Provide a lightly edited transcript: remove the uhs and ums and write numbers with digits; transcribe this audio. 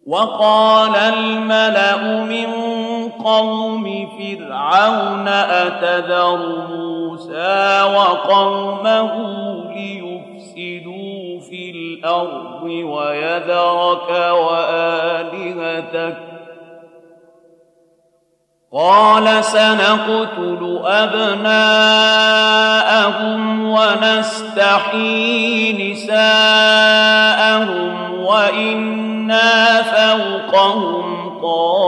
وقال الملأ من قوم فرعون أتذر موسى وقومه ليفسدوا في الأرض ويذرك وآلهتك قال سنقتل أبناءهم ونستحيي نساءهم وإنا فوقهم قاهرون.